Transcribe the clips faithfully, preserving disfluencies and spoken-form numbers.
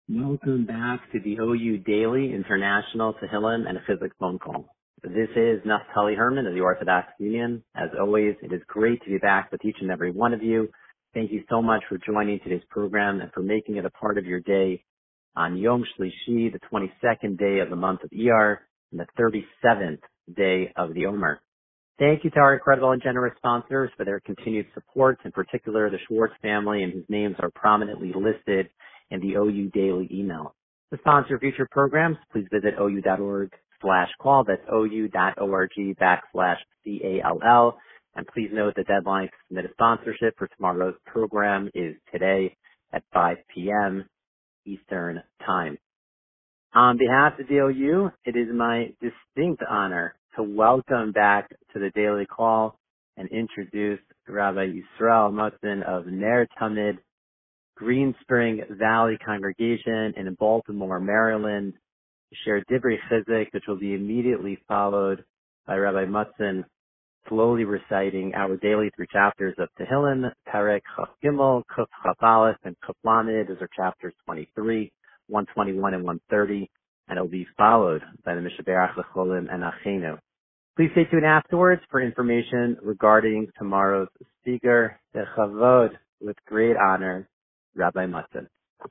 Welcome back to the O U Daily International Tehillim and Chizuk phone call. This is Naftali Herman of the Orthodox Union. As always, it is great to be back with each and every one of you. Thank you so much for joining today's program and for making it a part of your day on Yom Shlishi, the twenty-second day of the month of Iyar and the thirty-seventh day of the Omer. Thank you to our incredible and generous sponsors for their continued support, in particular the Schwartz family, and whose names are prominently listed in the O U Daily email. To sponsor future programs, please visit ou.org slash call. That's ou.org backslash C A L L. And please note the deadline to submit a sponsorship for tomorrow's program is today at five p.m. Eastern Time. On behalf of the O U, it is my distinct honor to welcome back to the Daily Call and introduce Rabbi Yisrael Mutzin of Ner Tamid, Green Spring Valley Congregation in Baltimore, Maryland, to share Divrei Chizuk, which will be immediately followed by Rabbi Mutzin slowly reciting our daily three chapters of Tehillim, Perek Chaf Gimel, Kuf Chaf Aleph, and Kuf Lamed. Those are chapters twenty-three, one twenty-one, and one thirty, and it will be followed by the Mishaberach Lecholim and Achenu. Please stay tuned afterwards for information regarding tomorrow's speaker, the Chavod, with great honor, Rabbi Mutzin.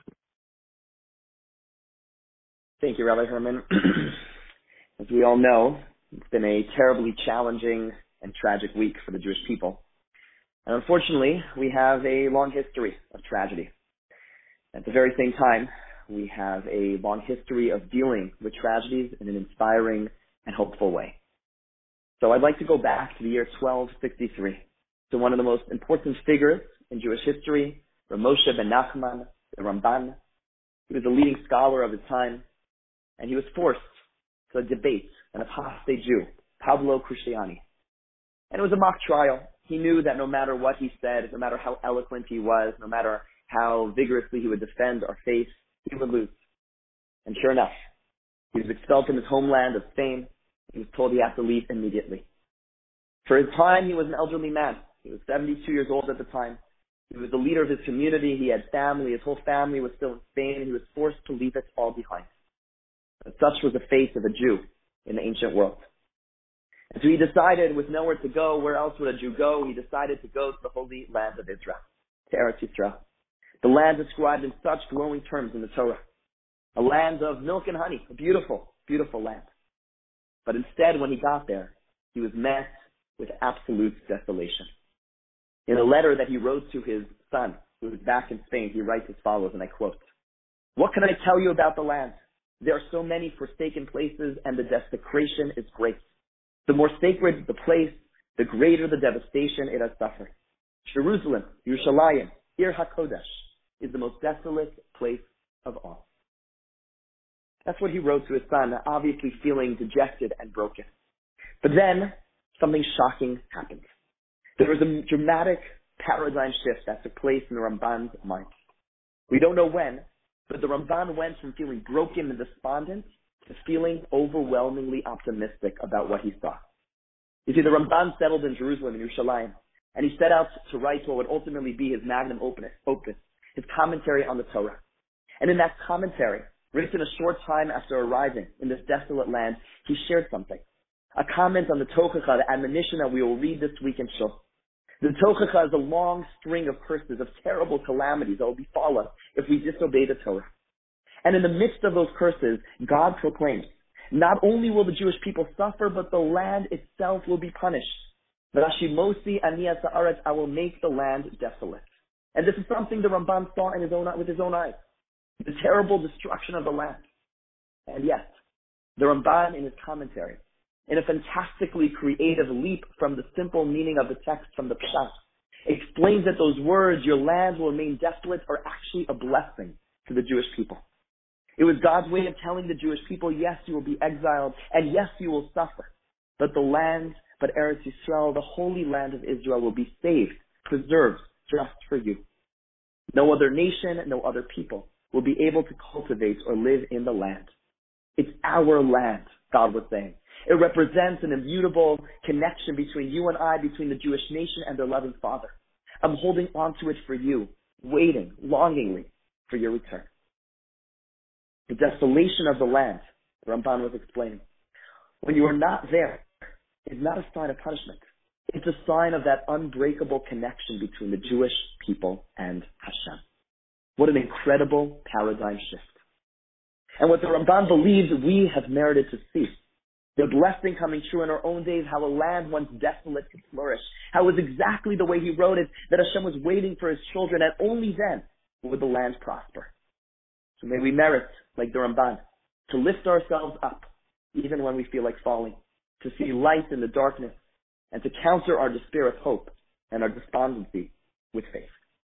Thank you, Rabbi Herman. As we all know, it's been a terribly challenging and tragic week for the Jewish people. And unfortunately, we have a long history of tragedy. At the very same time, we have a long history of dealing with tragedies in an inspiring and hopeful way. So I'd like to go back to the year twelve sixty-three, to one of the most important figures in Jewish history, Rav Moshe ben Nachman, the Ramban. He was a leading scholar of his time, and he was forced to debate an apostate Jew, Pablo Cristiani. And it was a mock trial. He knew that no matter what he said, no matter how eloquent he was, no matter how vigorously he would defend our faith, he would lose. And sure enough, he was expelled from his homeland of Spain. He was told he had to leave immediately. For his time, he was an elderly man. He was seventy-two years old at the time. He was the leader of his community. He had family. His whole family was still in Spain, and he was forced to leave it all behind. But such was the fate of a Jew in the ancient world. And so he decided, with nowhere to go, where else would a Jew go? He decided to go to the holy land of Israel, to Eretz Yisrael, the land described in such glowing terms in the Torah, a land of milk and honey, a beautiful, beautiful land. But instead, when he got there, he was met with absolute desolation. In a letter that he wrote to his son, who was back in Spain, he writes as follows, and I quote, "What can I tell you about the land? There are so many forsaken places, and the desecration is great. The more sacred the place, the greater the devastation it has suffered. Jerusalem, Yerushalayim, Ir HaKodesh, is the most desolate place of all." That's what he wrote to his son, obviously feeling dejected and broken. But then, something shocking happened. There was a dramatic paradigm shift that took place in the Ramban's mind. We don't know when, but the Ramban went from feeling broken and despondent to feeling overwhelmingly optimistic about what he saw. You see, the Ramban settled in Jerusalem, in Yerushalayim, and he set out to write what would ultimately be his magnum opus, opus, his commentary on the Torah. And in that commentary, written a short time after arriving in this desolate land, he shared something. A comment on the Tochacha, the admonition that we will read this week in Shul. The Tochacha is a long string of curses, of terrible calamities that will befall us if we disobey the Torah. And in the midst of those curses, God proclaims, not only will the Jewish people suffer, but the land itself will be punished. V'ashimosi ani es haaretz, I will make the land desolate. And this is something the Ramban saw in his own, with his own eyes. The terrible destruction of the land. And yet, the Ramban in his commentary, in a fantastically creative leap from the simple meaning of the text from the Pshat, explains that those words, your land will remain desolate, are actually a blessing to the Jewish people. It was God's way of telling the Jewish people, yes, you will be exiled, and yes, you will suffer. But the land, but Eretz Yisrael, the holy land of Israel, will be saved, preserved, just for you. No other nation, no other people will be able to cultivate or live in the land. It's our land, God was saying. It represents an immutable connection between you and I, between the Jewish nation and their loving Father. I'm holding on to it for you, waiting longingly for your return. The desolation of the land, the Ramban was explaining. When you are not there, it's not a sign of punishment. It's a sign of that unbreakable connection between the Jewish people and Hashem. What an incredible paradigm shift. And what the Ramban believes we have merited to see. The blessing coming true in our own days, how a land once desolate could flourish. How it was exactly the way he wrote it, that Hashem was waiting for his children, and only then would the land prosper. So may we merit, like the Ramban, to lift ourselves up, even when we feel like falling, to see light in the darkness, and to counter our despair with hope and our despondency with faith.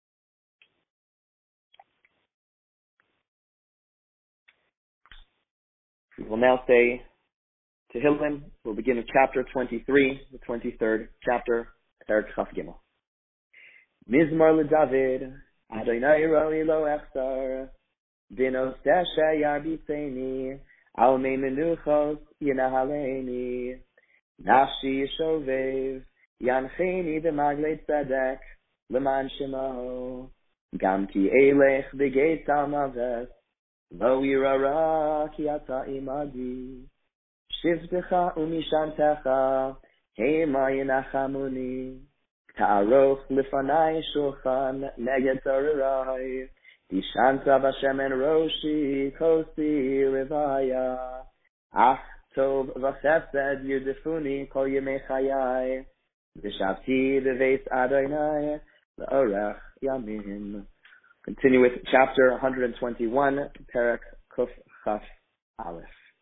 We will now say Tehillim. We'll begin with chapter twenty-three, the twenty-third chapter, Perek Chaf Gimel. Mizmor LeDavid, Adonai roi lo echsar, Bino sesha yarbiteni, Al mei menuchos yinahaleni, Nafshi yishovev, Yancheni b'maglei tzedek, Leman shemo, Gam ki elech b'geit almaves, Lo yirara ki ata imadi, Shivtecha umishantecha, Hema yinachamuni, Ta'aroch lifanai shulchan neged tzararai, Dishanta v'Hashem en roshi kosi rivaya, Ach tov v'chesed yudifuni kol yemei chayai, V'shavti b'veis Adonai l'orech yamim. Continue with chapter one hundred twenty-one, Perek Kuf Chaf Aleph.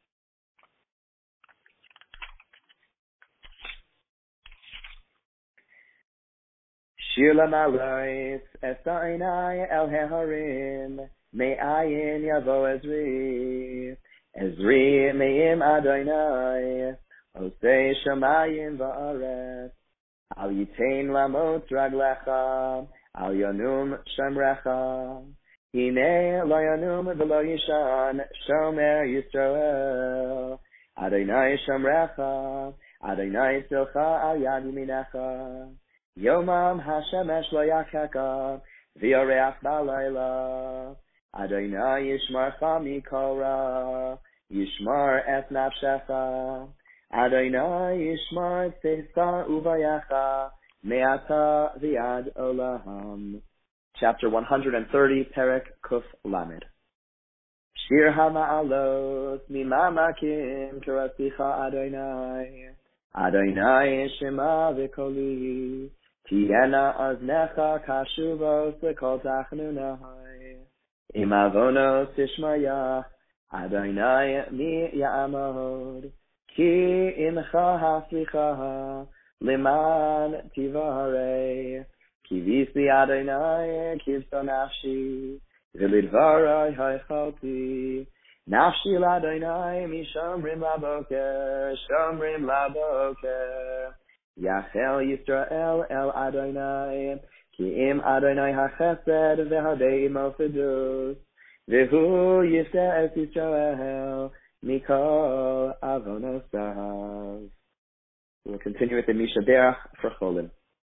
Shir lamarais esa'inai el heharim, me'ayin yavo Ezri, Ezri me'im Adonai, osei shamayim va'aretz, al yitain lamot raglecha, Al Yanum Shemrecha, Hine Lo Yanum V'Lo Yishan, Shomer Yisrael, Adonai Shemrecha, Adonai Silcha Al Yad Yaminecha, Yomam HaShemesh Lo Yakeka, V'Yoreach B'Layla, Adonai Yishmarcha Mikol Ra, Yishmar Et Nafshecha, Adonai Yishmar Tzecha Uvayacha, Me'ata v'yad olam. Chapter one hundred thirty, Perek Kuf Lamed. Shir ha'ma'alot mimamakim karasicha Adonai. Adonai shema v'koli. Tiyena aznecha kashuvos v'kol tachnunai. Im avonos tishmaya. Adonai mi ya'amod. Ki imcha haslicha. Leman tivare, kivisi Adonai, kivso nafshi, v'lidvarai haichalti, nafshi l'Adonai, mishomrim laboker, shomrim laboker, yachel Yisrael el Adonai, ki im Adonai hachesed v'hadei mofedus, v'hu yifte es Yisrael, mikol avonosav. We'll continue with the Misha Berach for Cholim.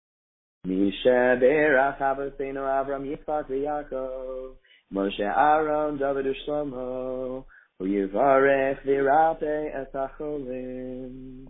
Misha Berach Avosenu Avram Yitzchak v'Yakov, Moshe Aaron David u'Shlomo, u'Yivarech v'Yirapeh et HaCholim.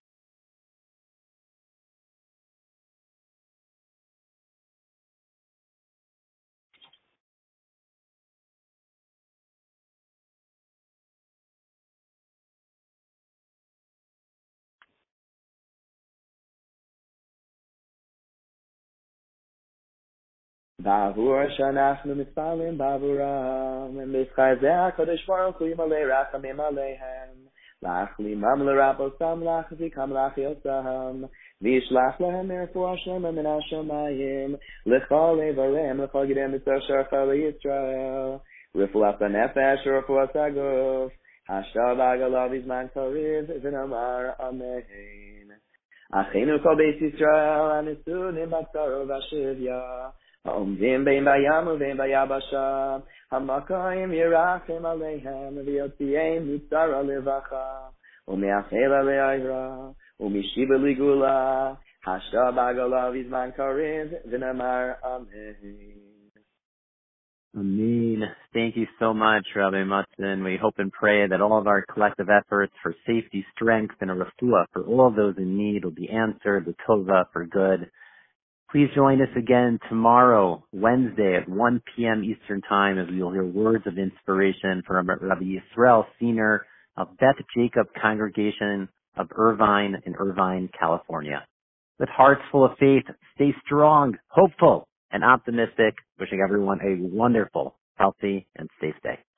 Bavur shanachnu mitpalim bavuram, mitzchazeh HaKadosh Baruch Hu yimalei rachamim aleihem, lachlimam l'raposam lachzikam lachiosam, v'yishlach lehem merfuah shlema min hashamayim, l'chol evarem l'chol gidem mitzvah sharcha l'Yisrael, refuah hanefesh refuah haguf, hashtav agalav izman kariv v'namar amen. Achenu kol beis Yisrael anisunim b'tzaro v'ashivya, Ha'omdim bein bayam uvein bayabasha, Hamakayim yirachim aleihem, V'yotziim mitzara levacha, U'me'achela le'ayra, U'mishiba ligula, Hashta b'agalav izman kariv, V'namar amen. Amen. Thank you so much, Rabbi Matzen. We hope and pray that all of our collective efforts for safety, strength, and a refuah for all those in need will be answered, the tova for good. Please join us again tomorrow, Wednesday at one p.m. Eastern Time, as we will hear words of inspiration from Rabbi Yisrael Senior of Beth Jacob Congregation of Irvine in Irvine, California. With hearts full of faith, stay strong, hopeful, and optimistic, wishing everyone a wonderful, healthy, and safe day.